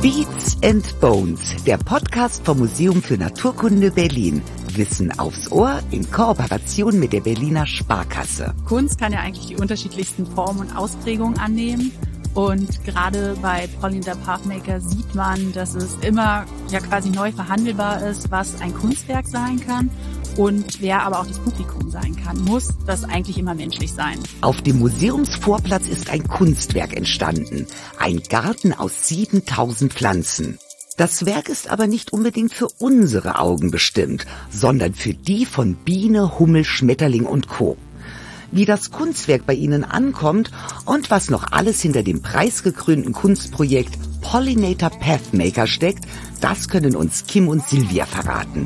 Beats and Bones, der Podcast vom Museum für Naturkunde Berlin. Wissen aufs Ohr in Kooperation mit der Berliner Sparkasse. Kunst kann ja eigentlich die unterschiedlichsten Formen und Ausprägungen annehmen. Und gerade bei Pollinator Pathmaker sieht man, dass es immer ja quasi neu verhandelbar ist, was ein Kunstwerk sein kann und wer aber auch das Publikum sein kann. Muss das eigentlich immer menschlich sein? Auf dem Museumsvorplatz ist ein Kunstwerk entstanden. Ein Garten aus 7000 Pflanzen. Das Werk ist aber nicht unbedingt für unsere Augen bestimmt, sondern für die von Biene, Hummel, Schmetterling und Co. Wie das Kunstwerk bei Ihnen ankommt und was noch alles hinter dem preisgekrönten Kunstprojekt Pollinator Pathmaker steckt, das können uns Kim und Silvia verraten.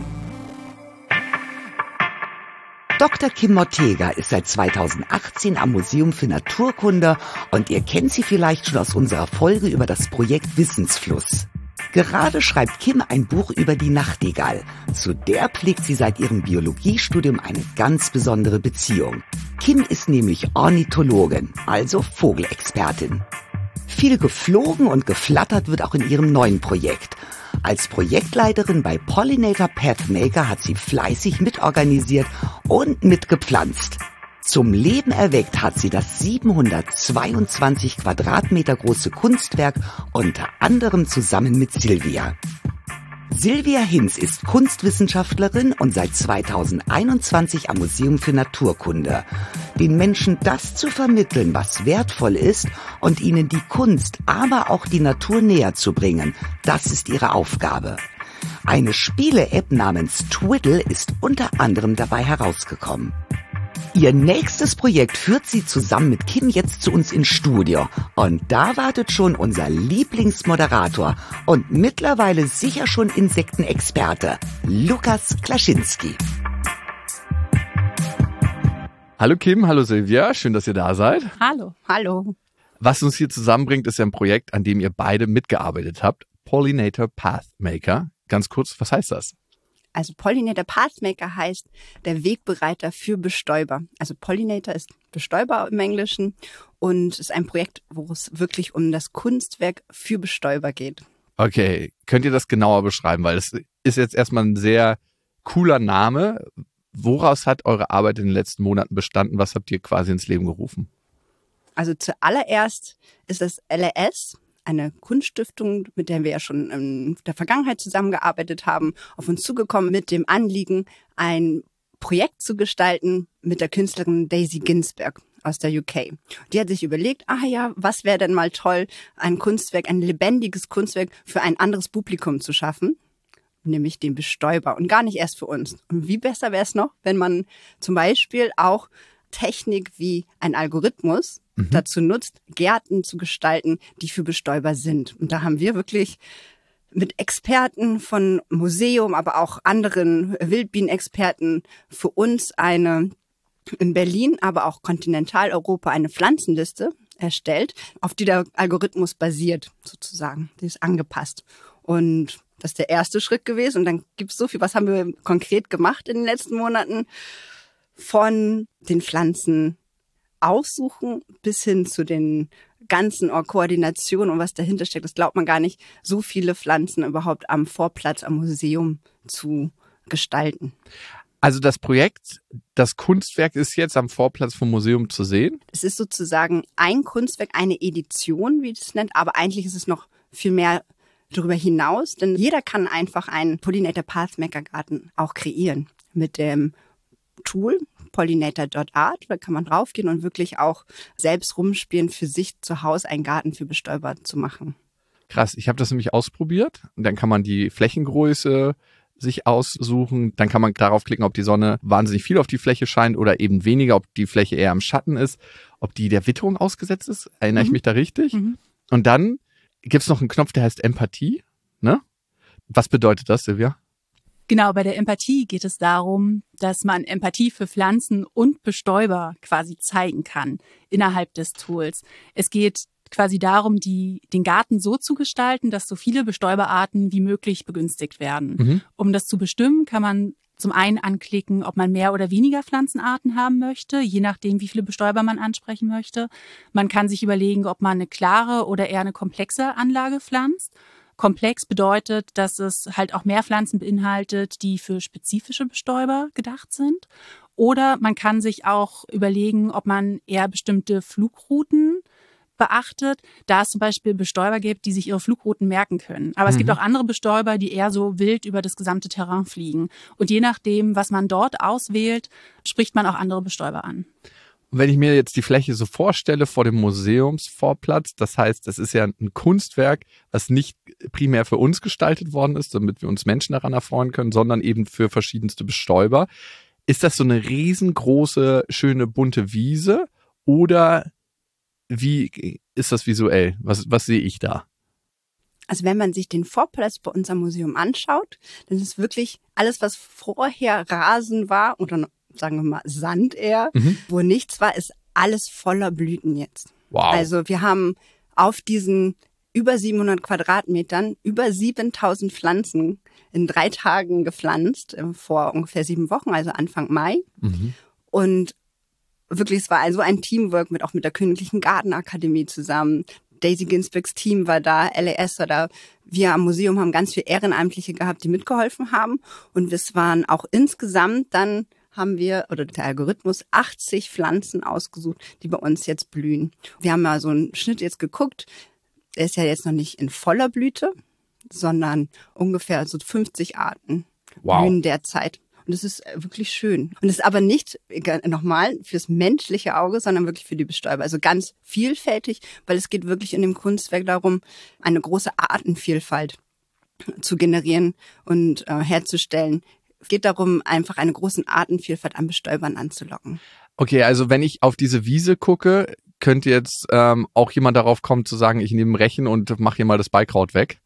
Dr. Kim Ortega ist seit 2018 am Museum für Naturkunde und ihr kennt sie vielleicht schon aus unserer Folge über das Projekt Wissensfluss. Gerade schreibt Kim ein Buch über die Nachtigall. Zu der pflegt sie seit ihrem Biologiestudium eine ganz besondere Beziehung. Kim ist nämlich Ornithologin, also Vogelexpertin. Viel geflogen und geflattert wird auch in ihrem neuen Projekt. Als Projektleiterin bei Pollinator Pathmaker hat sie fleißig mitorganisiert und mitgepflanzt. Zum Leben erweckt hat sie das 722 Quadratmeter große Kunstwerk unter anderem zusammen mit Silvia. Silvia Hinz ist Kunstwissenschaftlerin und seit 2021 am Museum für Naturkunde. Den Menschen das zu vermitteln, was wertvoll ist und ihnen die Kunst, aber auch die Natur näher zu bringen, das ist ihre Aufgabe. Eine Spiele-App namens Twiddle ist unter anderem dabei herausgekommen. Ihr nächstes Projekt führt sie zusammen mit Kim jetzt zu uns ins Studio. Und da wartet schon unser Lieblingsmoderator und mittlerweile sicher schon Insektenexperte, Lukas Klaschinski. Hallo Kim, hallo Silvia, schön, dass ihr da seid. Hallo. Hallo. Was uns hier zusammenbringt, ist ja ein Projekt, an dem ihr beide mitgearbeitet habt. Pollinator Pathmaker. Ganz kurz, was heißt das? Also Pollinator Pathmaker heißt der Wegbereiter für Bestäuber. Also Pollinator ist Bestäuber im Englischen und ist ein Projekt, wo es wirklich um das Kunstwerk für Bestäuber geht. Okay, könnt ihr das genauer beschreiben? Weil es ist jetzt erstmal ein sehr cooler Name. Woraus hat eure Arbeit in den letzten Monaten bestanden? Was habt ihr quasi ins Leben gerufen? Also zuallererst ist das LRS, eine Kunststiftung, mit der wir ja schon in der Vergangenheit zusammengearbeitet haben, auf uns zugekommen mit dem Anliegen, ein Projekt zu gestalten mit der Künstlerin Daisy Ginsberg aus der UK. Die hat sich überlegt, was wäre denn mal toll, ein Kunstwerk, ein lebendiges Kunstwerk für ein anderes Publikum zu schaffen, nämlich den Bestäuber und gar nicht erst für uns. Und wie besser wäre es noch, wenn man zum Beispiel auch Technik wie ein Algorithmus dazu nutzt, Gärten zu gestalten, die für Bestäuber sind. Und da haben wir wirklich mit Experten von Museum, aber auch anderen Wildbienenexperten für uns in Berlin, aber auch Kontinentaleuropa eine Pflanzenliste erstellt, auf die der Algorithmus basiert, sozusagen. Die ist angepasst. Und das ist der erste Schritt gewesen. Und dann gibt es so viel, was haben wir konkret gemacht in den letzten Monaten, von den Pflanzen aussuchen bis hin zu den ganzen Koordinationen und was dahinter steckt. Das glaubt man gar nicht, so viele Pflanzen überhaupt am Vorplatz, am Museum zu gestalten. Also das Projekt, das Kunstwerk ist jetzt am Vorplatz vom Museum zu sehen? Es ist sozusagen ein Kunstwerk, eine Edition, wie es nennt, aber eigentlich ist es noch viel mehr darüber hinaus, denn jeder kann einfach einen Pollinator Pathmaker Garten auch kreieren mit dem Tool pollinator.art, da kann man draufgehen und wirklich auch selbst rumspielen, für sich zu Hause einen Garten für Bestäuber zu machen. Krass, ich habe das nämlich ausprobiert und dann kann man die Flächengröße sich aussuchen, dann kann man darauf klicken, ob die Sonne wahnsinnig viel auf die Fläche scheint oder eben weniger, ob die Fläche eher im Schatten ist, ob die der Witterung ausgesetzt ist, erinnere ich mich da richtig? Und dann gibt's noch einen Knopf, der heißt Empathie, ne? Was bedeutet das, Silvia? Genau, bei der Empathie geht es darum, dass man Empathie für Pflanzen und Bestäuber quasi zeigen kann innerhalb des Tools. Es geht quasi darum, den Garten so zu gestalten, dass so viele Bestäuberarten wie möglich begünstigt werden. Um das zu bestimmen, kann man zum einen anklicken, ob man mehr oder weniger Pflanzenarten haben möchte, je nachdem, wie viele Bestäuber man ansprechen möchte. Man kann sich überlegen, ob man eine klare oder eher eine komplexe Anlage pflanzt. Komplex bedeutet, dass es halt auch mehr Pflanzen beinhaltet, die für spezifische Bestäuber gedacht sind. Oder man kann sich auch überlegen, ob man eher bestimmte Flugrouten beachtet, da es zum Beispiel Bestäuber gibt, die sich ihre Flugrouten merken können. Aber es gibt auch andere Bestäuber, die eher so wild über das gesamte Terrain fliegen. Und je nachdem, was man dort auswählt, spricht man auch andere Bestäuber an. Und wenn ich mir jetzt die Fläche so vorstelle vor dem Museumsvorplatz, das heißt, das ist ja ein Kunstwerk, was nicht primär für uns gestaltet worden ist, damit wir uns Menschen daran erfreuen können, sondern eben für verschiedenste Bestäuber. Ist das so eine riesengroße, schöne, bunte Wiese oder wie ist das visuell? Was sehe ich da? Also wenn man sich den Vorplatz bei unserem Museum anschaut, dann ist wirklich alles, was vorher Rasen war oder sagen wir mal Sand eher, wo nichts war, ist alles voller Blüten jetzt. Wow. Also wir haben auf diesen über 700 Quadratmetern über 7000 Pflanzen in 3 Tagen gepflanzt, vor ungefähr 7 Wochen, also Anfang Mai. Und wirklich, es war also ein Teamwork auch mit der Königlichen Gartenakademie zusammen. Daisy Ginsbergs Team war da, LAS war da. Wir am Museum haben ganz viele Ehrenamtliche gehabt, die mitgeholfen haben. Und es waren auch insgesamt dann haben wir, oder der Algorithmus, 80 Pflanzen ausgesucht, die bei uns jetzt blühen. Wir haben mal so einen Schnitt jetzt geguckt. Der ist ja jetzt noch nicht in voller Blüte, sondern ungefähr so 50 Arten blühen derzeit. Und es ist wirklich schön. Und es ist aber nicht, nochmal, fürs menschliche Auge, sondern wirklich für die Bestäuber. Also ganz vielfältig, weil es geht wirklich in dem Kunstwerk darum, eine große Artenvielfalt zu generieren und herzustellen. Es geht darum, einfach eine große Artenvielfalt an Bestäubern anzulocken. Okay, also wenn ich auf diese Wiese gucke, könnte jetzt auch jemand darauf kommen zu sagen, ich nehme ein Rechen und mache hier mal das Beikraut weg?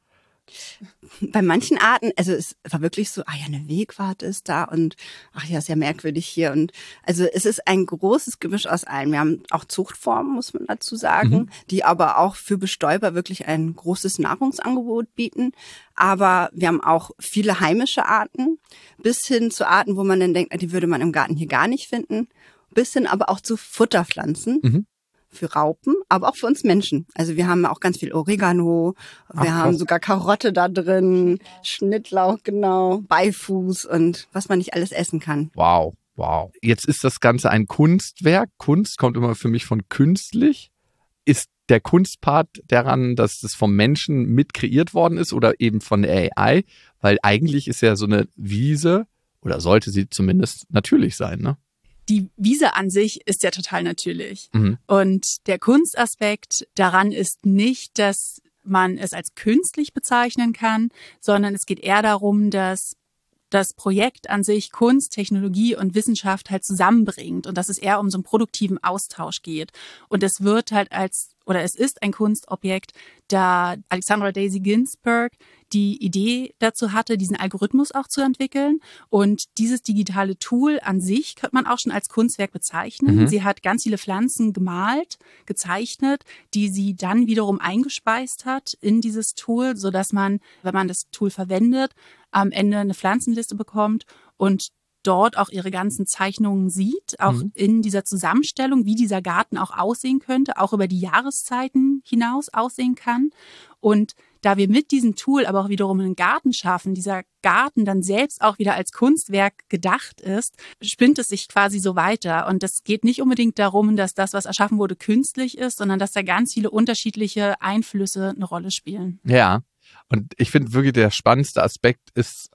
Bei manchen Arten, also es war wirklich so, eine Wegwarte ist da und ist ja merkwürdig hier. Und also es ist ein großes Gemisch aus allem. Wir haben auch Zuchtformen, muss man dazu sagen, die aber auch für Bestäuber wirklich ein großes Nahrungsangebot bieten. Aber wir haben auch viele heimische Arten, bis hin zu Arten, wo man dann denkt, die würde man im Garten hier gar nicht finden, bis hin aber auch zu Futterpflanzen. Für Raupen, aber auch für uns Menschen. Also wir haben auch ganz viel Oregano, wir haben sogar Karotte da drin, Schnittlauch, genau, Beifuß und was man nicht alles essen kann. Wow. Jetzt ist das Ganze ein Kunstwerk. Kunst kommt immer für mich von künstlich. Ist der Kunstpart daran, dass das vom Menschen mit kreiert worden ist oder eben von der AI? Weil eigentlich ist ja so eine Wiese, oder sollte sie zumindest natürlich sein, ne? Die Wiese an sich ist ja total natürlich. Und der Kunstaspekt daran ist nicht, dass man es als künstlich bezeichnen kann, sondern es geht eher darum, dass das Projekt an sich Kunst, Technologie und Wissenschaft halt zusammenbringt und dass es eher um so einen produktiven Austausch geht. Und es wird halt es ist ein Kunstobjekt, da Alexandra Daisy Ginsberg die Idee dazu hatte, diesen Algorithmus auch zu entwickeln. Und dieses digitale Tool an sich könnte man auch schon als Kunstwerk bezeichnen. Sie hat ganz viele Pflanzen gemalt, gezeichnet, die sie dann wiederum eingespeist hat in dieses Tool, sodass man, wenn man das Tool verwendet, am Ende eine Pflanzenliste bekommt und dort auch ihre ganzen Zeichnungen sieht, auch in dieser Zusammenstellung, wie dieser Garten auch aussehen könnte, auch über die Jahreszeiten hinaus aussehen kann. Und da wir mit diesem Tool aber auch wiederum einen Garten schaffen, dieser Garten dann selbst auch wieder als Kunstwerk gedacht ist, spinnt es sich quasi so weiter. Und es geht nicht unbedingt darum, dass das, was erschaffen wurde, künstlich ist, sondern dass da ganz viele unterschiedliche Einflüsse eine Rolle spielen. Ja, und ich finde wirklich, der spannendste Aspekt ist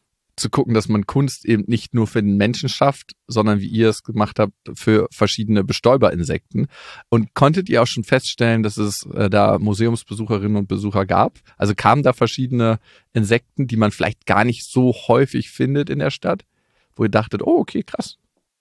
zu gucken, dass man Kunst eben nicht nur für den Menschen schafft, sondern wie ihr es gemacht habt, für verschiedene Bestäuberinsekten. Und konntet ihr auch schon feststellen, dass es da Museumsbesucherinnen und Besucher gab? Also kamen da verschiedene Insekten, die man vielleicht gar nicht so häufig findet in der Stadt, wo ihr dachtet, oh, okay, krass.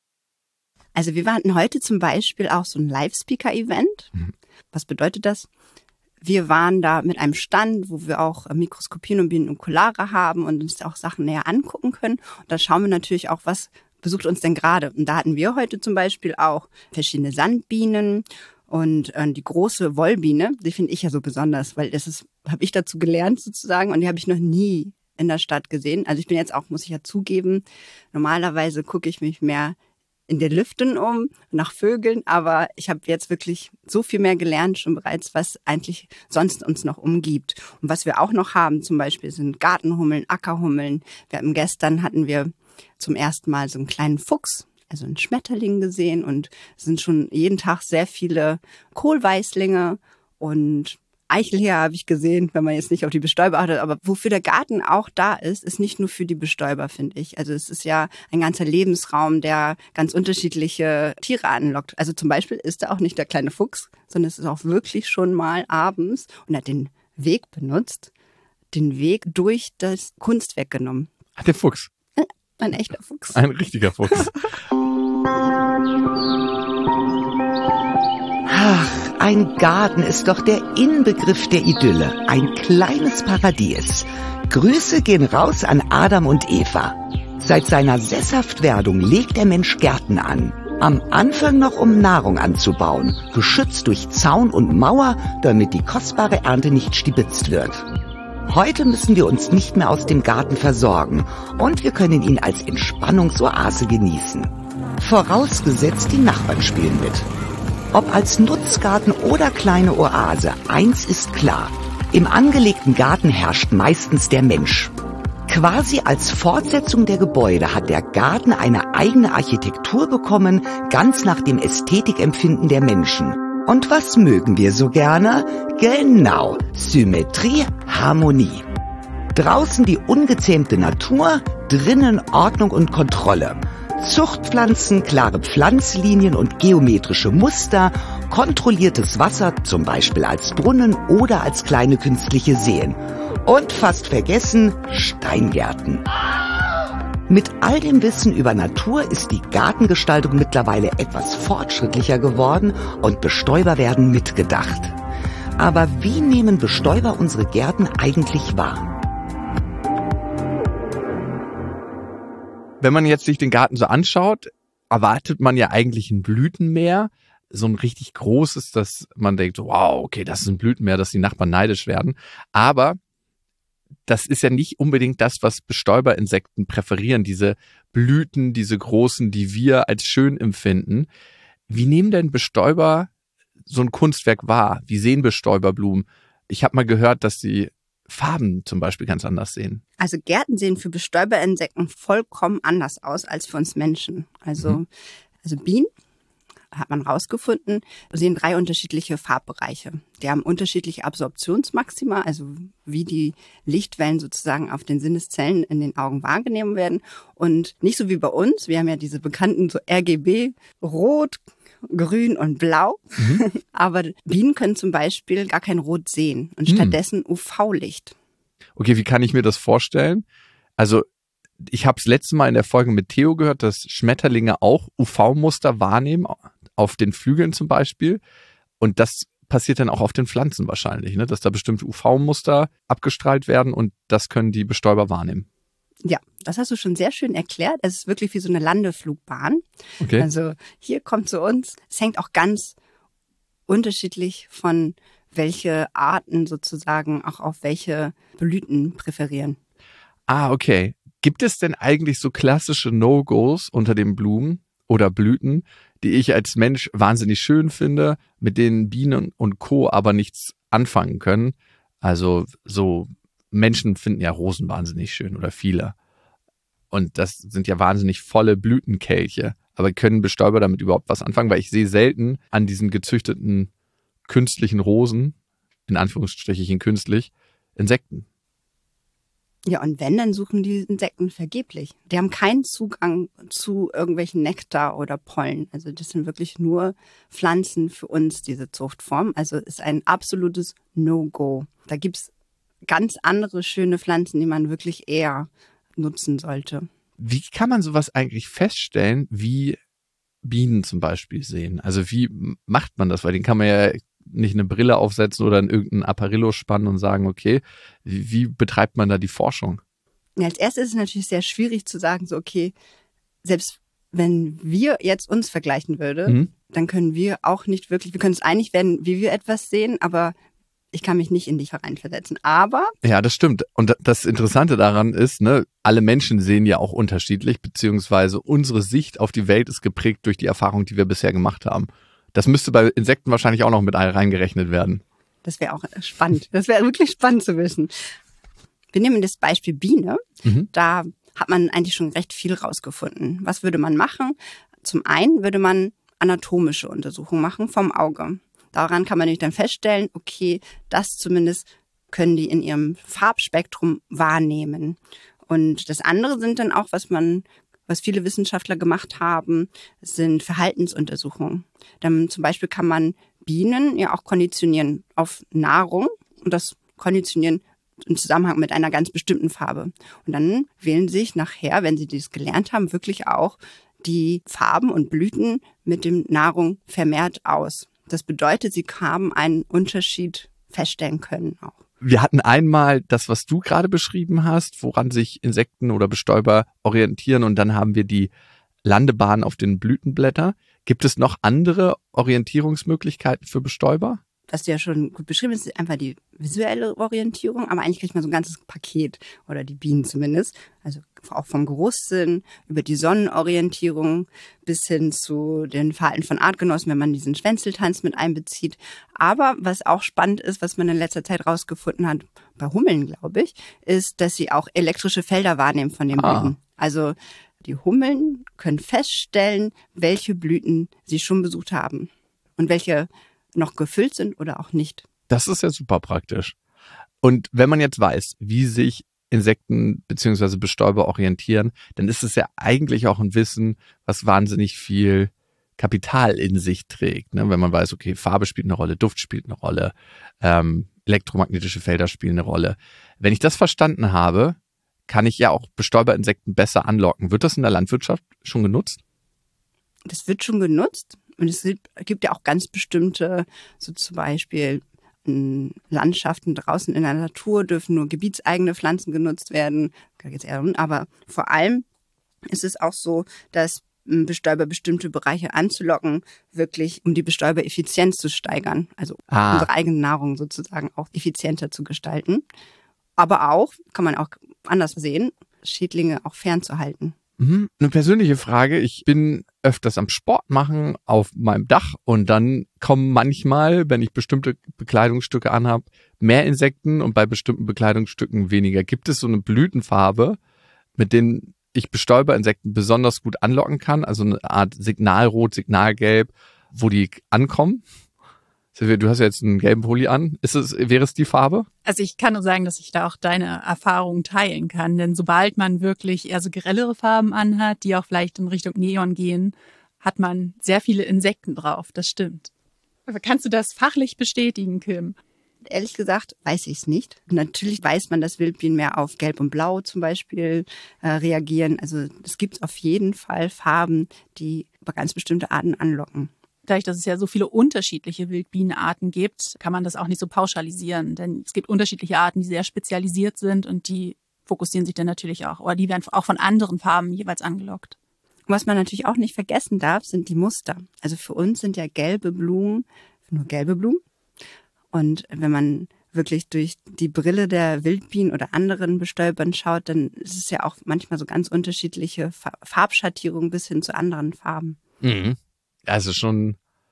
Also wir hatten heute zum Beispiel auch so ein Live-Speaker-Event. Was bedeutet das? Wir waren da mit einem Stand, wo wir auch Mikroskopien und Binokulare haben und uns auch Sachen näher angucken können. Und da schauen wir natürlich auch, was besucht uns denn gerade. Und da hatten wir heute zum Beispiel auch verschiedene Sandbienen und die große Wollbiene. Die finde ich ja so besonders, weil habe ich dazu gelernt sozusagen und die habe ich noch nie in der Stadt gesehen. Also ich bin jetzt auch, muss ich ja zugeben, normalerweise gucke ich mich mehr in den Lüften nach Vögeln, aber ich habe jetzt wirklich so viel mehr gelernt schon bereits, was eigentlich sonst uns noch umgibt. Und was wir auch noch haben zum Beispiel sind Gartenhummeln, Ackerhummeln. Gestern hatten wir zum ersten Mal so einen kleinen Fuchs, also einen Schmetterling gesehen und es sind schon jeden Tag sehr viele Kohlweißlinge und Eichelhäher habe ich gesehen, wenn man jetzt nicht auf die Bestäuber achtet. Aber wofür der Garten auch da ist nicht nur für die Bestäuber, finde ich. Also es ist ja ein ganzer Lebensraum, der ganz unterschiedliche Tiere anlockt. Also zum Beispiel ist da auch nicht der kleine Fuchs, sondern es ist auch wirklich schon mal abends und hat den Weg benutzt, den Weg durch das Kunstwerk genommen. Ach, der Fuchs. Ein echter Fuchs. Ein richtiger Fuchs. Ach, ein Garten ist doch der Inbegriff der Idylle, ein kleines Paradies. Grüße gehen raus an Adam und Eva. Seit seiner Sesshaftwerdung legt der Mensch Gärten an. Am Anfang noch, um Nahrung anzubauen, geschützt durch Zaun und Mauer, damit die kostbare Ernte nicht stibitzt wird. Heute müssen wir uns nicht mehr aus dem Garten versorgen und wir können ihn als Entspannungsoase genießen. Vorausgesetzt, die Nachbarn spielen mit. Ob als Nutzgarten oder kleine Oase, eins ist klar. Im angelegten Garten herrscht meistens der Mensch. Quasi als Fortsetzung der Gebäude hat der Garten eine eigene Architektur bekommen, ganz nach dem Ästhetikempfinden der Menschen. Und was mögen wir so gerne? Genau, Symmetrie, Harmonie. Draußen die ungezähmte Natur, drinnen Ordnung und Kontrolle. Zuchtpflanzen, klare Pflanzlinien und geometrische Muster, kontrolliertes Wasser, zum Beispiel als Brunnen oder als kleine künstliche Seen. Und fast vergessen, Steingärten. Mit all dem Wissen über Natur ist die Gartengestaltung mittlerweile etwas fortschrittlicher geworden und Bestäuber werden mitgedacht. Aber wie nehmen Bestäuber unsere Gärten eigentlich wahr? Wenn man jetzt sich den Garten so anschaut, erwartet man ja eigentlich ein Blütenmeer, so ein richtig großes, dass man denkt, wow, okay, das ist ein Blütenmeer, dass die Nachbarn neidisch werden. Aber das ist ja nicht unbedingt das, was Bestäuberinsekten präferieren, diese Blüten, diese großen, die wir als schön empfinden. Wie nehmen denn Bestäuber so ein Kunstwerk wahr? Wie sehen Bestäuberblumen? Ich habe mal gehört, dass sie Farben zum Beispiel ganz anders sehen. Also Gärten sehen für Bestäuberinsekten vollkommen anders aus als für uns Menschen. Also Bienen, hat man rausgefunden, sehen 3 unterschiedliche Farbbereiche. Die haben unterschiedliche Absorptionsmaxima, also wie die Lichtwellen sozusagen auf den Sinneszellen in den Augen wahrgenommen werden. Und nicht so wie bei uns, wir haben ja diese bekannten so RGB, Rot, Grün und Blau. Aber Bienen können zum Beispiel gar kein Rot sehen und stattdessen UV-Licht. Okay, wie kann ich mir das vorstellen? Also ich habe es letztes Mal in der Folge mit Theo gehört, dass Schmetterlinge auch UV-Muster wahrnehmen, auf den Flügeln zum Beispiel. Und das passiert dann auch auf den Pflanzen wahrscheinlich, ne? Dass da bestimmte UV-Muster abgestrahlt werden und das können die Bestäuber wahrnehmen. Ja, das hast du schon sehr schön erklärt. Es ist wirklich wie so eine Landeflugbahn. Okay. Also hier kommt zu uns. Es hängt auch ganz unterschiedlich von welche Arten sozusagen auch auf welche Blüten präferieren. Ah, okay. Gibt es denn eigentlich so klassische No-Gos unter den Blumen oder Blüten, die ich als Mensch wahnsinnig schön finde, mit denen Bienen und Co. aber nichts anfangen können? Also so Menschen finden ja Rosen wahnsinnig schön oder viele. Und das sind ja wahnsinnig volle Blütenkelche. Aber können Bestäuber damit überhaupt was anfangen? Weil ich sehe selten an diesen gezüchteten künstlichen Rosen, in Anführungsstrichen künstlich, Insekten. Ja, und wenn, dann suchen die Insekten vergeblich. Die haben keinen Zugang zu irgendwelchen Nektar oder Pollen. Also das sind wirklich nur Pflanzen für uns, diese Zuchtform. Also ist ein absolutes No-Go. Da gibt's ganz andere schöne Pflanzen, die man wirklich eher nutzen sollte. Wie kann man sowas eigentlich feststellen, wie Bienen zum Beispiel sehen? Also wie macht man das? Weil den kann man ja nicht eine Brille aufsetzen oder in irgendein Apparillo spannen und sagen, okay, wie betreibt man da die Forschung? Ja, als erstes ist es natürlich sehr schwierig zu sagen, so okay, selbst wenn wir jetzt uns vergleichen würden, dann können wir auch nicht wirklich, wir können uns einig werden, wie wir etwas sehen, aber Ich kann mich nicht in dich hereinversetzen, aber... Ja, das stimmt. Und das Interessante daran ist, ne, alle Menschen sehen ja auch unterschiedlich, beziehungsweise unsere Sicht auf die Welt ist geprägt durch die Erfahrung, die wir bisher gemacht haben. Das müsste bei Insekten wahrscheinlich auch noch mit reingerechnet werden. Das wäre auch spannend. Das wäre wirklich spannend zu wissen. Wir nehmen das Beispiel Biene. Da hat man eigentlich schon recht viel rausgefunden. Was würde man machen? Zum einen würde man anatomische Untersuchungen machen vom Auge. Daran kann man nämlich dann feststellen, okay, das zumindest können die in ihrem Farbspektrum wahrnehmen. Und das andere sind dann auch, was viele Wissenschaftler gemacht haben, sind Verhaltensuntersuchungen. Dann zum Beispiel kann man Bienen ja auch konditionieren auf Nahrung und das konditionieren im Zusammenhang mit einer ganz bestimmten Farbe. Und dann wählen sich nachher, wenn sie dies gelernt haben, wirklich auch die Farben und Blüten mit dem Nahrung vermehrt aus. Das bedeutet, sie haben einen Unterschied feststellen können auch. Wir hatten einmal das, was du gerade beschrieben hast, woran sich Insekten oder Bestäuber orientieren, und dann haben wir die Landebahn auf den Blütenblättern. Gibt es noch andere Orientierungsmöglichkeiten für Bestäuber? Was du ja schon gut beschrieben hast, ist einfach die visuelle Orientierung, aber eigentlich kriegt man so ein ganzes Paket, oder die Bienen zumindest. Also auch vom Geruchssinn über die Sonnenorientierung bis hin zu den Verhalten von Artgenossen, wenn man diesen Schwänzeltanz mit einbezieht. Aber was auch spannend ist, was man in letzter Zeit rausgefunden hat, bei Hummeln, glaube ich, ist, dass sie auch elektrische Felder wahrnehmen von den Blüten. Also die Hummeln können feststellen, welche Blüten sie schon besucht haben und welche noch gefüllt sind oder auch nicht. Das ist ja super praktisch. Und wenn man jetzt weiß, wie sich Insekten bzw. Bestäuber orientieren, dann ist es ja eigentlich auch ein Wissen, was wahnsinnig viel Kapital in sich trägt. Ne? Wenn man weiß, okay, Farbe spielt eine Rolle, Duft spielt eine Rolle, elektromagnetische Felder spielen eine Rolle. Wenn ich das verstanden habe, kann ich ja auch Bestäuberinsekten besser anlocken. Wird das in der Landwirtschaft schon genutzt? Das wird schon genutzt. Und es gibt ja auch ganz bestimmte, so zum Beispiel Landschaften draußen in der Natur dürfen nur gebietseigene Pflanzen genutzt werden. Da geht's eher um, aber vor allem ist es auch so, dass Bestäuber bestimmte Bereiche anzulocken, wirklich um die Bestäubereffizienz zu steigern. Also unsere eigene Nahrung sozusagen auch effizienter zu gestalten. Aber auch, kann man auch anders sehen, Schädlinge auch fernzuhalten. Eine persönliche Frage. Ich bin öfters am Sport machen auf meinem Dach und dann kommen manchmal, wenn ich bestimmte Bekleidungsstücke anhabe, mehr Insekten und bei bestimmten Bekleidungsstücken weniger. Gibt es so eine Blütenfarbe, mit denen ich Bestäuberinsekten besonders gut anlocken kann? Also eine Art Signalrot, Signalgelb, wo die ankommen? Du hast ja jetzt einen gelben Pulli an. Wäre es die Farbe? Also ich kann nur sagen, dass ich da auch deine Erfahrungen teilen kann. Denn sobald man wirklich eher so grellere Farben anhat, die auch vielleicht in Richtung Neon gehen, hat man sehr viele Insekten drauf. Das stimmt. Aber kannst du das fachlich bestätigen, Kim? Ehrlich gesagt weiß ich es nicht. Natürlich weiß man, dass Wildbienen mehr auf Gelb und Blau zum Beispiel reagieren. Also es gibt auf jeden Fall Farben, die bei ganz bestimmte Arten anlocken. Dadurch, dass es ja so viele unterschiedliche Wildbienenarten gibt, kann man das auch nicht so pauschalisieren. Denn es gibt unterschiedliche Arten, die sehr spezialisiert sind und die fokussieren sich dann natürlich auch. Oder die werden auch von anderen Farben jeweils angelockt. Und was man natürlich auch nicht vergessen darf, sind die Muster. Also für uns sind ja gelbe Blumen nur gelbe Blumen. Und wenn man wirklich durch die Brille der Wildbienen oder anderen Bestäubern schaut, dann ist es ja auch manchmal so ganz unterschiedliche Farbschattierungen bis hin zu anderen Farben. Mhm. Also schon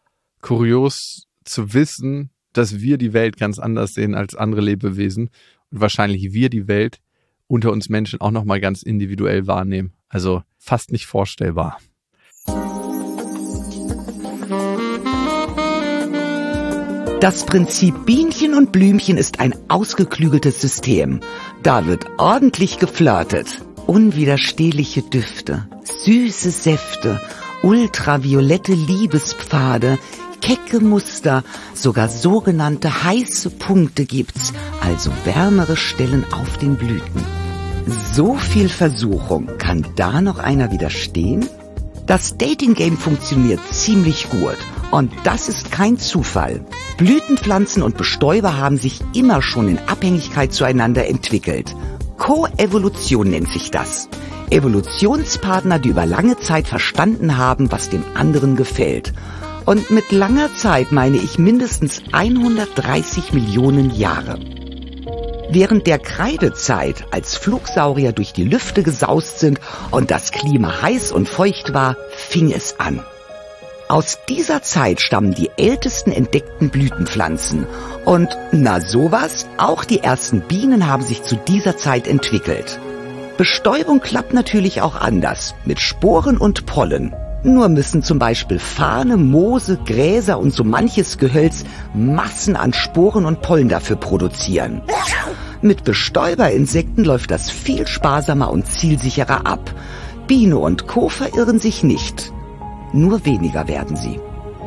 kurios zu wissen, dass wir die Welt ganz anders sehen als andere Lebewesen und wahrscheinlich wir die Welt unter uns Menschen auch nochmal ganz individuell wahrnehmen. Also fast nicht vorstellbar. Das Prinzip Bienchen und Blümchen ist ein ausgeklügeltes System. Da wird ordentlich geflirtet. Unwiderstehliche Düfte, süße Säfte, ultraviolette Liebespfade, kecke Muster, sogar sogenannte heiße Punkte gibt's, also wärmere Stellen auf den Blüten. So viel Versuchung, kann da noch einer widerstehen? Das Dating-Game funktioniert ziemlich gut und das ist kein Zufall. Blütenpflanzen und Bestäuber haben sich immer schon in Abhängigkeit zueinander entwickelt. Koevolution nennt sich das. Evolutionspartner, die über lange Zeit verstanden haben, was dem anderen gefällt. Und mit langer Zeit meine ich mindestens 130 Millionen Jahre. Während der Kreidezeit, als Flugsaurier durch die Lüfte gesaust sind und das Klima heiß und feucht war, fing es an. Aus dieser Zeit stammen die ältesten entdeckten Blütenpflanzen. Und na sowas, auch die ersten Bienen haben sich zu dieser Zeit entwickelt. Bestäubung klappt natürlich auch anders, mit Sporen und Pollen. Nur müssen zum Beispiel Farne, Moose, Gräser und so manches Gehölz Massen an Sporen und Pollen dafür produzieren. Mit Bestäuberinsekten läuft das viel sparsamer und zielsicherer ab. Biene und Co. verirren sich nicht. Nur weniger werden sie.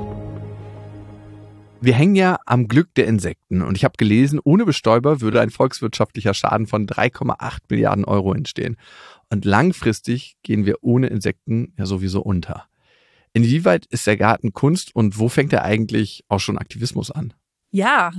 Wir hängen ja am Glück der Insekten und ich habe gelesen, ohne Bestäuber würde ein volkswirtschaftlicher Schaden von 3,8 Milliarden Euro entstehen. Und langfristig gehen wir ohne Insekten ja sowieso unter. Inwieweit ist der Garten Kunst und wo fängt er eigentlich auch schon Aktivismus an? Ja,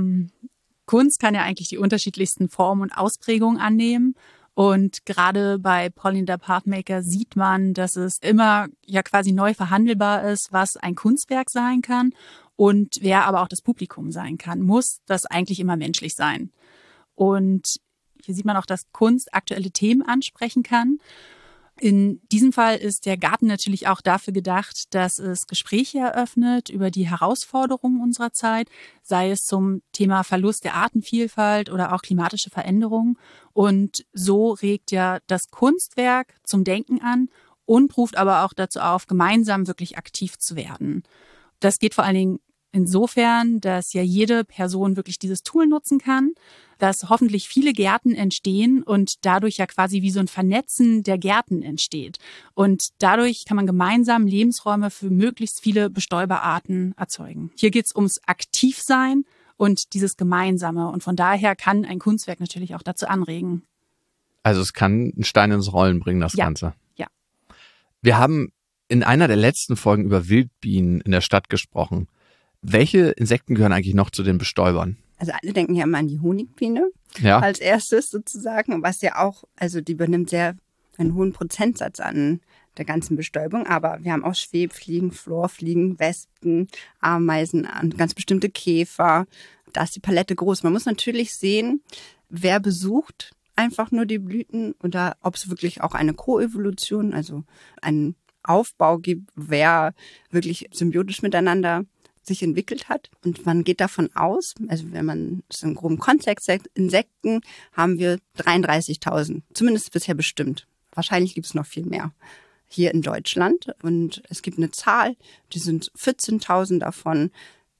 Kunst kann ja eigentlich die unterschiedlichsten Formen und Ausprägungen annehmen. Und gerade bei Pollinator Pathmaker sieht man, dass es immer ja quasi neu verhandelbar ist, was ein Kunstwerk sein kann und wer aber auch das Publikum sein kann. Muss das eigentlich immer menschlich sein. Und hier sieht man auch, dass Kunst aktuelle Themen ansprechen kann. In diesem Fall ist der Garten natürlich auch dafür gedacht, dass es Gespräche eröffnet über die Herausforderungen unserer Zeit, sei es zum Thema Verlust der Artenvielfalt oder auch klimatische Veränderungen. Und so regt ja das Kunstwerk zum Denken an und ruft aber auch dazu auf, gemeinsam wirklich aktiv zu werden. Das geht vor allen Dingen insofern, dass ja jede Person wirklich dieses Tool nutzen kann, dass hoffentlich viele Gärten entstehen und dadurch ja quasi wie so ein Vernetzen der Gärten entsteht. Und dadurch kann man gemeinsam Lebensräume für möglichst viele Bestäuberarten erzeugen. Hier geht es ums Aktivsein und dieses Gemeinsame. Und von daher kann ein Kunstwerk natürlich auch dazu anregen. Also es kann einen Stein ins Rollen bringen, das Ganze. Ja. Wir haben in einer der letzten Folgen über Wildbienen in der Stadt gesprochen. Welche Insekten gehören eigentlich noch zu den Bestäubern? Also alle denken ja immer an die Honigbiene als erstes sozusagen, was ja auch, also die übernimmt einen hohen Prozentsatz an der ganzen Bestäubung, aber wir haben auch Schwebfliegen, Florfliegen, Wespen, Ameisen, ganz bestimmte Käfer. Da ist die Palette groß. Man muss natürlich sehen, wer besucht einfach nur die Blüten oder ob es wirklich auch eine Koevolution, also einen Aufbau gibt, wer wirklich symbiotisch miteinander sich entwickelt hat. Und man geht davon aus, also wenn man es im groben Kontext sagt, Insekten haben wir 33.000, zumindest bisher bestimmt. Wahrscheinlich gibt es noch viel mehr hier in Deutschland. Und es gibt eine Zahl, die sind 14.000 davon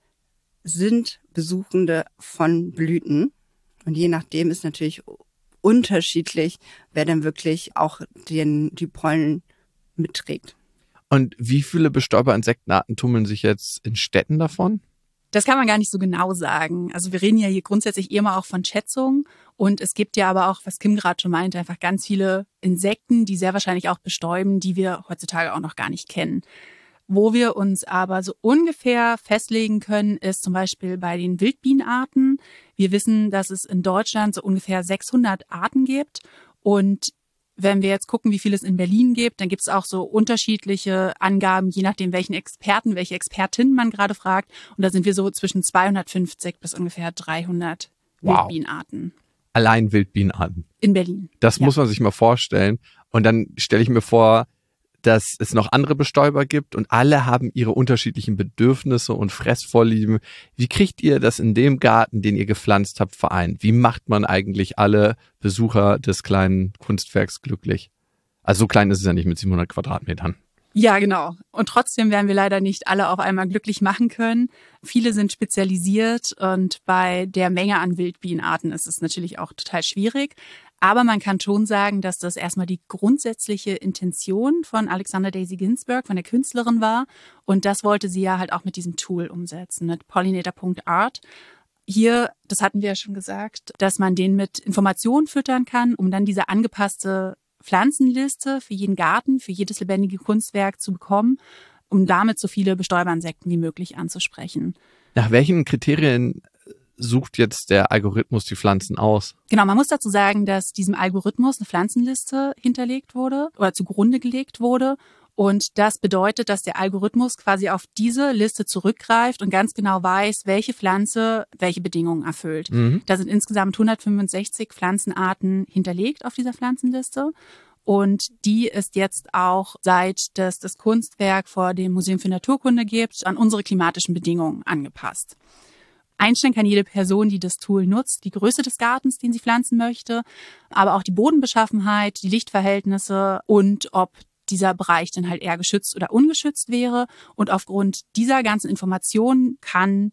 sind Besuchende von Blüten. Und je nachdem ist natürlich unterschiedlich, wer denn wirklich auch die Pollen mitträgt. Und wie viele Bestäuberinsektenarten tummeln sich jetzt in Städten davon? Das kann man gar nicht so genau sagen. Also wir reden ja hier grundsätzlich immer auch von Schätzungen. Und es gibt ja aber auch, was Kim gerade schon meinte, einfach ganz viele Insekten, die sehr wahrscheinlich auch bestäuben, die wir heutzutage auch noch gar nicht kennen. Wo wir uns aber so ungefähr festlegen können, ist zum Beispiel bei den Wildbienenarten. Wir wissen, dass es in Deutschland so ungefähr 600 Arten gibt. Und wenn wir jetzt gucken, wie viel es in Berlin gibt, dann gibt es auch so unterschiedliche Angaben, je nachdem, welche Expertin man gerade fragt. Und da sind wir so zwischen 250 bis ungefähr 300 Wildbienenarten. Allein Wildbienenarten? In Berlin. Das muss man sich mal vorstellen. Und dann stelle ich mir vor, dass es noch andere Bestäuber gibt und alle haben ihre unterschiedlichen Bedürfnisse und Fressvorlieben. Wie kriegt ihr das in dem Garten, den ihr gepflanzt habt, vereint? Wie macht man eigentlich alle Besucher des kleinen Kunstwerks glücklich? Also so klein ist es ja nicht mit 700 Quadratmetern. Ja, genau. Und trotzdem werden wir leider nicht alle auf einmal glücklich machen können. Viele sind spezialisiert und bei der Menge an Wildbienenarten ist es natürlich auch total schwierig. Aber man kann schon sagen, dass das erstmal die grundsätzliche Intention von Alexander Daisy Ginsberg, von der Künstlerin war. Und das wollte sie ja halt auch mit diesem Tool umsetzen, mit pollinator.art. Hier, das hatten wir ja schon gesagt, dass man den mit Informationen füttern kann, um dann diese angepasste Pflanzenliste für jeden Garten, für jedes lebendige Kunstwerk zu bekommen, um damit so viele Bestäuberinsekten wie möglich anzusprechen. Nach welchen Kriterien sucht jetzt der Algorithmus die Pflanzen aus? Genau, man muss dazu sagen, dass diesem Algorithmus eine Pflanzenliste hinterlegt wurde oder zugrunde gelegt wurde. Und das bedeutet, dass der Algorithmus quasi auf diese Liste zurückgreift und ganz genau weiß, welche Pflanze welche Bedingungen erfüllt. Da sind insgesamt 165 Pflanzenarten hinterlegt auf dieser Pflanzenliste. Und die ist jetzt auch, seit es das Kunstwerk vor dem Museum für Naturkunde gibt, an unsere klimatischen Bedingungen angepasst. Einstellen kann jede Person, die das Tool nutzt, die Größe des Gartens, den sie pflanzen möchte, aber auch die Bodenbeschaffenheit, die Lichtverhältnisse und ob dieser Bereich dann halt eher geschützt oder ungeschützt wäre. Und aufgrund dieser ganzen Informationen kann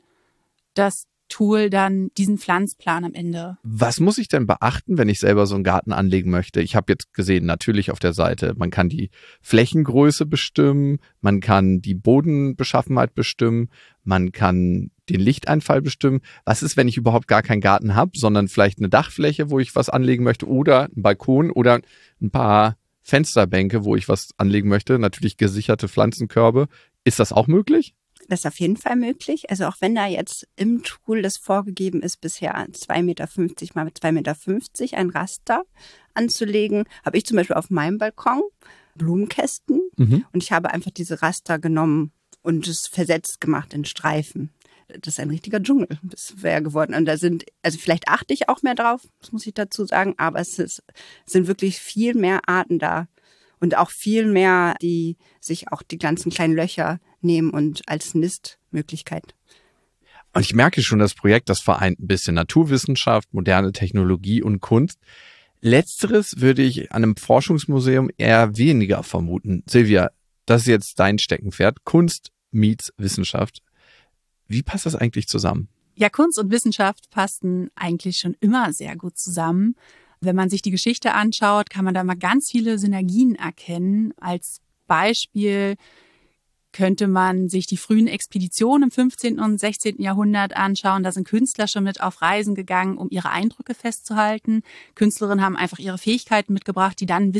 das Tool dann diesen Pflanzplan am Ende. Was muss ich denn beachten, wenn ich selber so einen Garten anlegen möchte? Ich habe jetzt gesehen, natürlich auf der Seite, man kann die Flächengröße bestimmen, man kann die Bodenbeschaffenheit bestimmen, man kann den Lichteinfall bestimmen. Was ist, wenn ich überhaupt gar keinen Garten habe, sondern vielleicht eine Dachfläche, wo ich was anlegen möchte, oder einen Balkon oder ein paar Fensterbänke, wo ich was anlegen möchte, natürlich gesicherte Pflanzenkörbe. Ist das auch möglich? Das ist auf jeden Fall möglich. Also auch wenn da jetzt im Tool das vorgegeben ist, bisher 2,50 Meter mal mit 2,50 Meter ein Raster anzulegen, habe ich zum Beispiel auf meinem Balkon Blumenkästen und ich habe einfach diese Raster genommen und es versetzt gemacht in Streifen. Das ist ein richtiger Dschungel, das wäre geworden. Und da sind, also vielleicht achte ich auch mehr drauf, das muss ich dazu sagen, aber es sind wirklich viel mehr Arten da und auch viel mehr, die sich auch die ganzen kleinen Löcher nehmen und als Nistmöglichkeit. Und ich merke schon, das Projekt, das vereint ein bisschen Naturwissenschaft, moderne Technologie und Kunst. Letzteres würde ich an einem Forschungsmuseum eher weniger vermuten. Silvia, das ist jetzt dein Steckenpferd, Kunst meets Wissenschaft. Wie passt das eigentlich zusammen? Ja, Kunst und Wissenschaft passten eigentlich schon immer sehr gut zusammen. Wenn man sich die Geschichte anschaut, kann man da mal ganz viele Synergien erkennen. Als Beispiel könnte man sich die frühen Expeditionen im 15. und 16. Jahrhundert anschauen. Da sind Künstler schon mit auf Reisen gegangen, um ihre Eindrücke festzuhalten. Künstlerinnen haben einfach ihre Fähigkeiten mitgebracht, die dann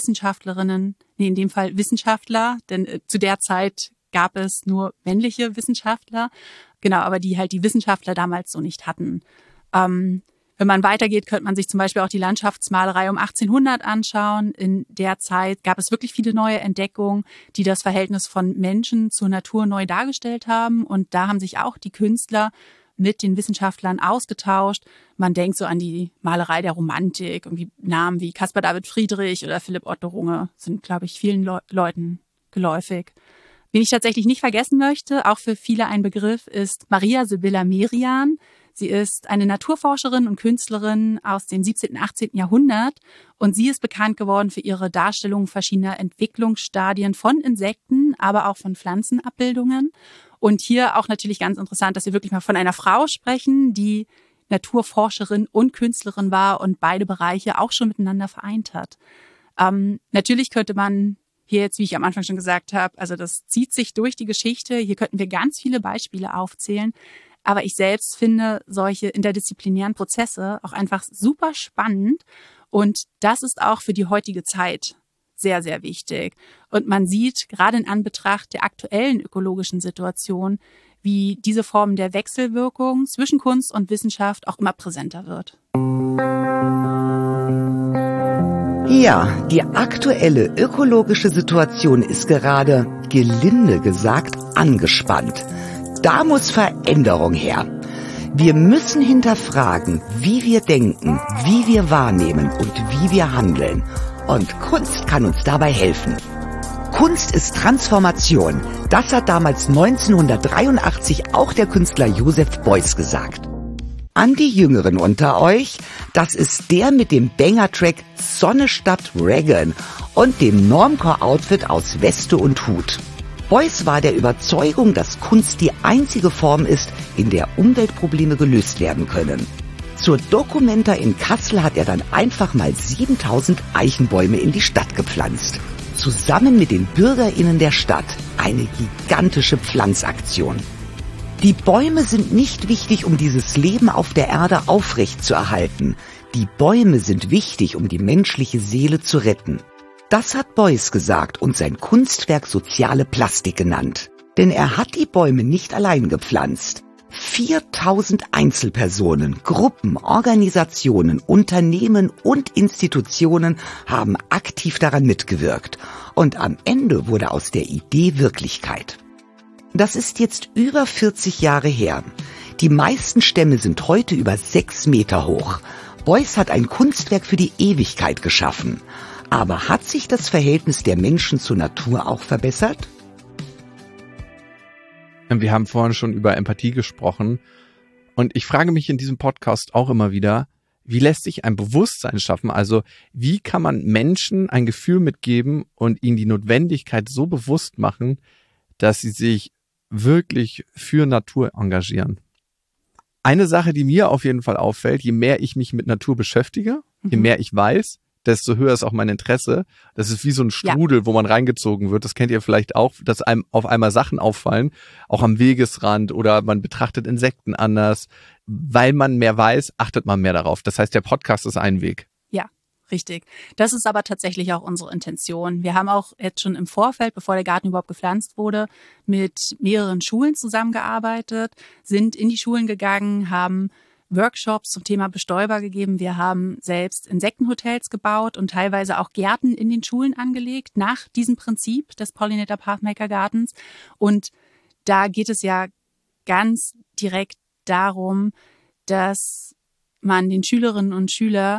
in dem Fall Wissenschaftler, denn zu der Zeit gab es nur männliche Wissenschaftler, genau, aber die halt die Wissenschaftler damals so nicht hatten. Wenn man weitergeht, könnte man sich zum Beispiel auch die Landschaftsmalerei um 1800 anschauen. In der Zeit gab es wirklich viele neue Entdeckungen, die das Verhältnis von Menschen zur Natur neu dargestellt haben. Und da haben sich auch die Künstler mit den Wissenschaftlern ausgetauscht. Man denkt so an die Malerei der Romantik. Irgendwie Namen wie Caspar David Friedrich oder Philipp Otto Runge sind, glaube ich, vielen Leuten geläufig. Wen ich tatsächlich nicht vergessen möchte, auch für viele ein Begriff, ist Maria Sibylla Merian. Sie ist eine Naturforscherin und Künstlerin aus dem 17. und 18. Jahrhundert und sie ist bekannt geworden für ihre Darstellung verschiedener Entwicklungsstadien von Insekten, aber auch von Pflanzenabbildungen. Und hier auch natürlich ganz interessant, dass wir wirklich mal von einer Frau sprechen, die Naturforscherin und Künstlerin war und beide Bereiche auch schon miteinander vereint hat. Natürlich könnte man hier jetzt, wie ich am Anfang schon gesagt habe, also das zieht sich durch die Geschichte. Hier könnten wir ganz viele Beispiele aufzählen. Aber ich selbst finde solche interdisziplinären Prozesse auch einfach super spannend. Und das ist auch für die heutige Zeit sehr, sehr wichtig. Und man sieht gerade in Anbetracht der aktuellen ökologischen Situation, wie diese Form der Wechselwirkung zwischen Kunst und Wissenschaft auch immer präsenter wird. Ja, die aktuelle ökologische Situation ist gerade, gelinde gesagt, angespannt. Da muss Veränderung her. Wir müssen hinterfragen, wie wir denken, wie wir wahrnehmen und wie wir handeln. Und Kunst kann uns dabei helfen. Kunst ist Transformation. Das hat damals 1983 auch der Künstler Joseph Beuys gesagt. An die Jüngeren unter euch, das ist der mit dem Banger-Track Sonne statt Reagan und dem Normcore-Outfit aus Weste und Hut. Beuys war der Überzeugung, dass Kunst die einzige Form ist, in der Umweltprobleme gelöst werden können. Zur Documenta in Kassel hat er dann einfach mal 7000 Eichenbäume in die Stadt gepflanzt. Zusammen mit den BürgerInnen der Stadt. Eine gigantische Pflanzaktion. Die Bäume sind nicht wichtig, um dieses Leben auf der Erde aufrechtzuerhalten. Die Bäume sind wichtig, um die menschliche Seele zu retten. Das hat Beuys gesagt und sein Kunstwerk soziale Plastik genannt. Denn er hat die Bäume nicht allein gepflanzt. 4.000 Einzelpersonen, Gruppen, Organisationen, Unternehmen und Institutionen haben aktiv daran mitgewirkt. Und am Ende wurde aus der Idee Wirklichkeit. Das ist jetzt über 40 Jahre her. Die meisten Stämme sind heute über 6 Meter hoch. Beuys hat ein Kunstwerk für die Ewigkeit geschaffen. Aber hat sich das Verhältnis der Menschen zur Natur auch verbessert? Wir haben vorhin schon über Empathie gesprochen und ich frage mich in diesem Podcast auch immer wieder, wie lässt sich ein Bewusstsein schaffen? Also wie kann man Menschen ein Gefühl mitgeben und ihnen die Notwendigkeit so bewusst machen, dass sie sich wirklich für Natur engagieren? Eine Sache, die mir auf jeden Fall auffällt, je mehr ich mich mit Natur beschäftige, je mehr ich weiß, desto höher ist auch mein Interesse. Das ist wie so ein Strudel, wo man reingezogen wird. Das kennt ihr vielleicht auch, dass einem auf einmal Sachen auffallen, auch am Wegesrand oder man betrachtet Insekten anders. Weil man mehr weiß, achtet man mehr darauf. Das heißt, der Podcast ist ein Weg. Ja, richtig. Das ist aber tatsächlich auch unsere Intention. Wir haben auch jetzt schon im Vorfeld, bevor der Garten überhaupt gepflanzt wurde, mit mehreren Schulen zusammengearbeitet, sind in die Schulen gegangen, haben Workshops zum Thema Bestäuber gegeben. Wir haben selbst Insektenhotels gebaut und teilweise auch Gärten in den Schulen angelegt, nach diesem Prinzip des Pollinator Pathmaker Gartens. Und da geht es ja ganz direkt darum, dass man den Schülerinnen und Schülern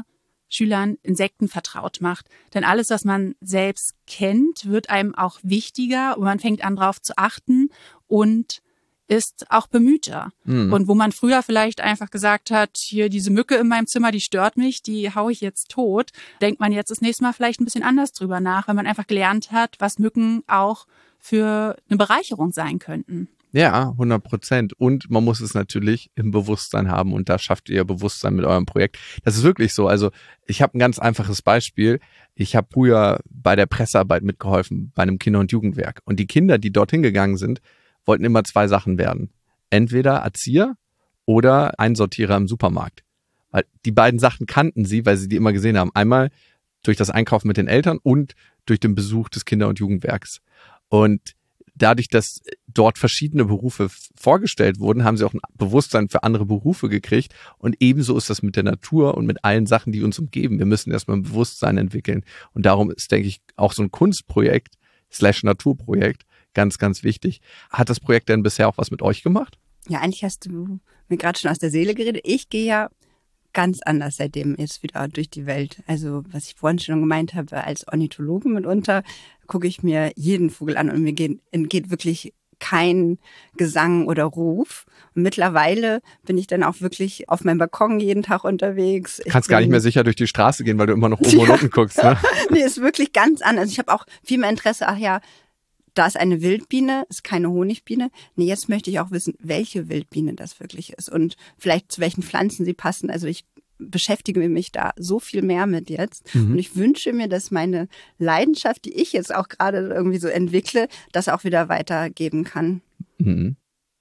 Insekten vertraut macht. Denn alles, was man selbst kennt, wird einem auch wichtiger und man fängt an, drauf zu achten und ist auch bemühter. Und wo man früher vielleicht einfach gesagt hat, hier diese Mücke in meinem Zimmer, die stört mich, die haue ich jetzt tot, denkt man jetzt das nächste Mal vielleicht ein bisschen anders drüber nach, weil man einfach gelernt hat, was Mücken auch für eine Bereicherung sein könnten. Ja, 100%. Und man muss es natürlich im Bewusstsein haben und da schafft ihr Bewusstsein mit eurem Projekt. Das ist wirklich so. Also ich habe ein ganz einfaches Beispiel. Ich habe früher bei der Pressearbeit mitgeholfen bei einem Kinder- und Jugendwerk. Und die Kinder, die dorthin gegangen sind, wollten immer 2 Sachen werden. Entweder Erzieher oder Einsortierer im Supermarkt. Weil die beiden Sachen kannten sie, weil sie die immer gesehen haben. Einmal durch das Einkaufen mit den Eltern und durch den Besuch des Kinder- und Jugendwerks. Und dadurch, dass dort verschiedene Berufe vorgestellt wurden, haben sie auch ein Bewusstsein für andere Berufe gekriegt. Und ebenso ist das mit der Natur und mit allen Sachen, die uns umgeben. Wir müssen erstmal ein Bewusstsein entwickeln. Und darum ist, denke ich, auch so ein Kunstprojekt / Naturprojekt ganz, ganz wichtig. Hat das Projekt denn bisher auch was mit euch gemacht? Ja, eigentlich hast du mir gerade schon aus der Seele geredet. Ich gehe ja ganz anders seitdem jetzt wieder durch die Welt. Also was ich vorhin schon gemeint habe, als Ornithologe mitunter gucke ich mir jeden Vogel an und mir entgeht wirklich kein Gesang oder Ruf. Und mittlerweile bin ich dann auch wirklich auf meinem Balkon jeden Tag unterwegs. Du kannst gar nicht mehr sicher durch die Straße gehen, weil du immer noch oben und unten guckst. Ne? Nee, ist wirklich ganz anders. Also ich habe auch viel mehr Interesse, ach ja, da ist eine Wildbiene, ist keine Honigbiene. Nee, jetzt möchte ich auch wissen, welche Wildbiene das wirklich ist und vielleicht zu welchen Pflanzen sie passen. Also ich beschäftige mich da so viel mehr mit jetzt. Und ich wünsche mir, dass meine Leidenschaft, die ich jetzt auch gerade irgendwie so entwickle, das auch wieder weitergeben kann. Mhm.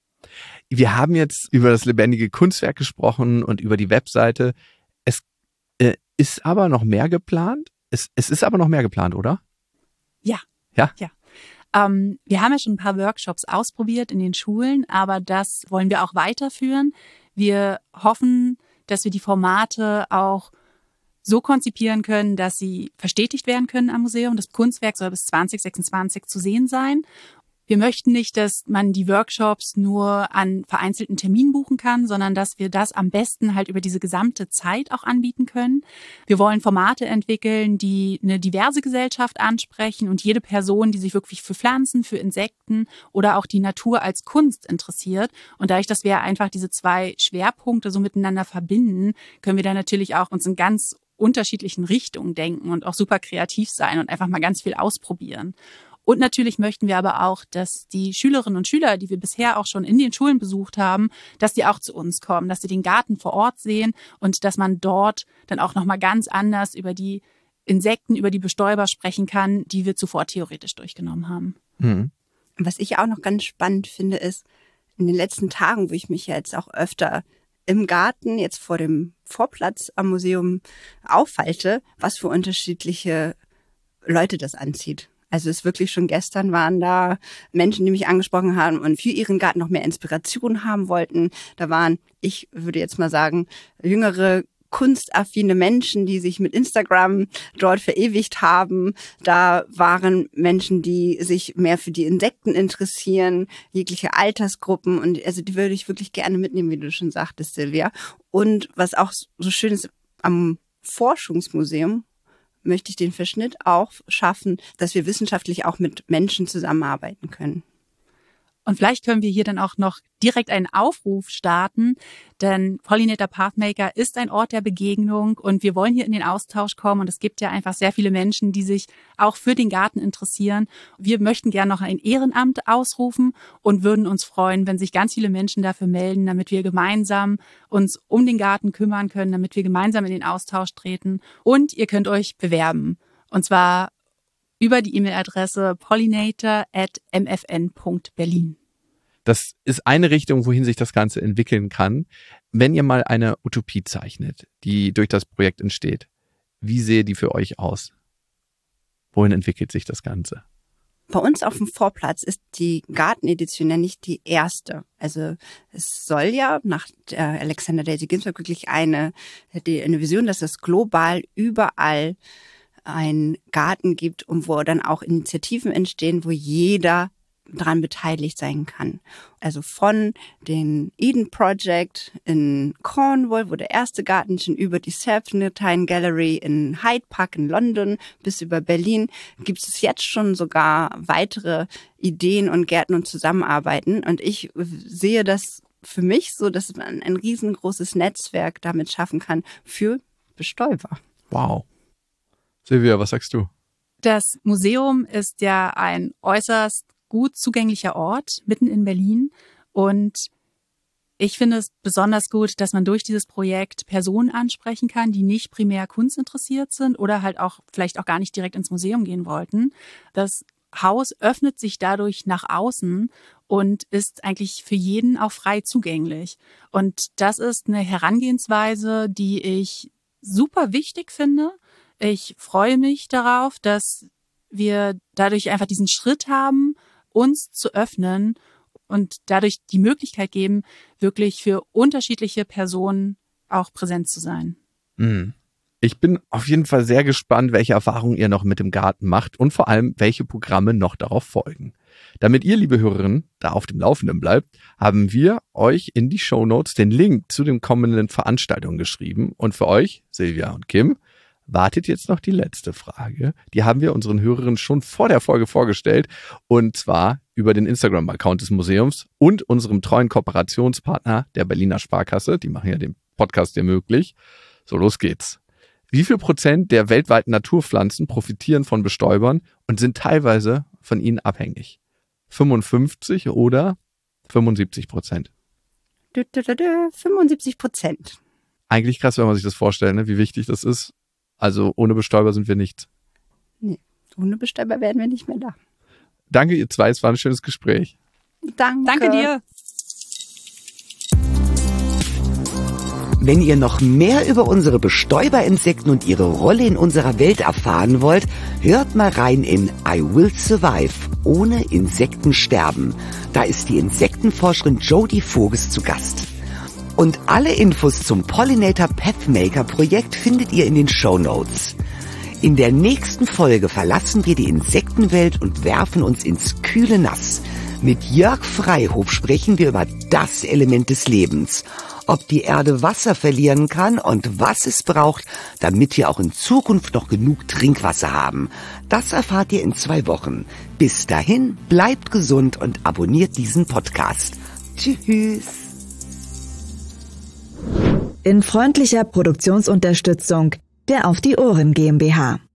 Wir haben jetzt über das lebendige Kunstwerk gesprochen und über die Webseite. Es ist aber noch mehr geplant? Es ist aber noch mehr geplant, oder? Ja. Ja? Ja. Wir haben ja schon ein paar Workshops ausprobiert in den Schulen, aber das wollen wir auch weiterführen. Wir hoffen, dass wir die Formate auch so konzipieren können, dass sie verstetigt werden können am Museum. Das Kunstwerk soll bis 2026 zu sehen sein. Wir möchten nicht, dass man die Workshops nur an vereinzelten Terminen buchen kann, sondern dass wir das am besten halt über diese gesamte Zeit auch anbieten können. Wir wollen Formate entwickeln, die eine diverse Gesellschaft ansprechen und jede Person, die sich wirklich für Pflanzen, für Insekten oder auch die Natur als Kunst interessiert. Und dadurch, dass wir einfach diese 2 Schwerpunkte so miteinander verbinden, können wir dann natürlich auch uns in ganz unterschiedlichen Richtungen denken und auch super kreativ sein und einfach mal ganz viel ausprobieren. Und natürlich möchten wir aber auch, dass die Schülerinnen und Schüler, die wir bisher auch schon in den Schulen besucht haben, dass die auch zu uns kommen, dass sie den Garten vor Ort sehen und dass man dort dann auch nochmal ganz anders über die Insekten, über die Bestäuber sprechen kann, die wir zuvor theoretisch durchgenommen haben. Mhm. Was ich auch noch ganz spannend finde, ist, in den letzten Tagen, wo ich mich ja jetzt auch öfter im Garten, jetzt vor dem Vorplatz am Museum aufhalte, was für unterschiedliche Leute das anzieht. Also es ist wirklich schon gestern waren da Menschen, die mich angesprochen haben und für ihren Garten noch mehr Inspiration haben wollten. Da waren, ich würde jetzt mal sagen, jüngere kunstaffine Menschen, die sich mit Instagram dort verewigt haben. Da waren Menschen, die sich mehr für die Insekten interessieren, jegliche Altersgruppen. Und also die würde ich wirklich gerne mitnehmen, wie du schon sagtest, Silvia. Und was auch so schön ist am Forschungsmuseum, möchte ich den Verschnitt auch schaffen, dass wir wissenschaftlich auch mit Menschen zusammenarbeiten können. Und vielleicht können wir hier dann auch noch direkt einen Aufruf starten, denn Pollinator Pathmaker ist ein Ort der Begegnung und wir wollen hier in den Austausch kommen und es gibt ja einfach sehr viele Menschen, die sich auch für den Garten interessieren. Wir möchten gerne noch ein Ehrenamt ausrufen und würden uns freuen, wenn sich ganz viele Menschen dafür melden, damit wir gemeinsam uns um den Garten kümmern können, damit wir gemeinsam in den Austausch treten und ihr könnt euch bewerben und zwar über die E-Mail-Adresse pollinator@mfn.berlin. Das ist eine Richtung, wohin sich das Ganze entwickeln kann. Wenn ihr mal eine Utopie zeichnet, die durch das Projekt entsteht, wie sehe die für euch aus? Wohin entwickelt sich das Ganze? Bei uns auf dem Vorplatz ist die Gartenedition ja nicht die erste. Also es soll ja nach der Alexander Daisy Ginsberg wirklich eine Vision, dass es global überall einen Garten gibt und wo dann auch Initiativen entstehen, wo jeder dran beteiligt sein kann. Also von den Eden Project in Cornwall, wo der erste Garten schon über die Serpentine Gallery in Hyde Park in London bis über Berlin gibt es jetzt schon sogar weitere Ideen und Gärten und Zusammenarbeiten. Und ich sehe das für mich so, dass man ein riesengroßes Netzwerk damit schaffen kann für Bestäuber. Wow. Silvia, was sagst du? Das Museum ist ja ein äußerst gut zugänglicher Ort mitten in Berlin und ich finde es besonders gut, dass man durch dieses Projekt Personen ansprechen kann, die nicht primär kunstinteressiert sind oder halt auch vielleicht auch gar nicht direkt ins Museum gehen wollten. Das Haus öffnet sich dadurch nach außen und ist eigentlich für jeden auch frei zugänglich. Und das ist eine Herangehensweise, die ich super wichtig finde. Ich freue mich darauf, dass wir dadurch einfach diesen Schritt haben, uns zu öffnen und dadurch die Möglichkeit geben, wirklich für unterschiedliche Personen auch präsent zu sein. Ich bin auf jeden Fall sehr gespannt, welche Erfahrungen ihr noch mit dem Garten macht und vor allem, welche Programme noch darauf folgen. Damit ihr, liebe Hörerinnen, da auf dem Laufenden bleibt, haben wir euch in die Shownotes den Link zu den kommenden Veranstaltungen geschrieben und für euch, Silvia und Kim, wartet jetzt noch die letzte Frage. Die haben wir unseren Hörerinnen schon vor der Folge vorgestellt und zwar über den Instagram-Account des Museums und unserem treuen Kooperationspartner der Berliner Sparkasse. Die machen ja den Podcast hier möglich. So, los geht's. Wie viel Prozent der weltweiten Naturpflanzen profitieren von Bestäubern und sind teilweise von ihnen abhängig? 55 oder 75%? 75%. Eigentlich krass, wenn man sich das vorstellt, ne? Wie wichtig das ist. Also ohne Bestäuber sind wir nichts. Nee, ohne Bestäuber wären wir nicht mehr da. Danke, ihr zwei. Es war ein schönes Gespräch. Danke dir. Wenn ihr noch mehr über unsere Bestäuberinsekten und ihre Rolle in unserer Welt erfahren wollt, hört mal rein in I Will Survive, ohne Insekten sterben. Da ist die Insektenforscherin Jodie Voges zu Gast. Und alle Infos zum Pollinator Pathmaker Projekt findet ihr in den Shownotes. In der nächsten Folge verlassen wir die Insektenwelt und werfen uns ins kühle Nass. Mit Jörg Freihof sprechen wir über das Element des Lebens. Ob die Erde Wasser verlieren kann und was es braucht, damit wir auch in Zukunft noch genug Trinkwasser haben. Das erfahrt ihr in 2 Wochen. Bis dahin, bleibt gesund und abonniert diesen Podcast. Tschüss. In freundlicher Produktionsunterstützung der Auf die Ohren GmbH.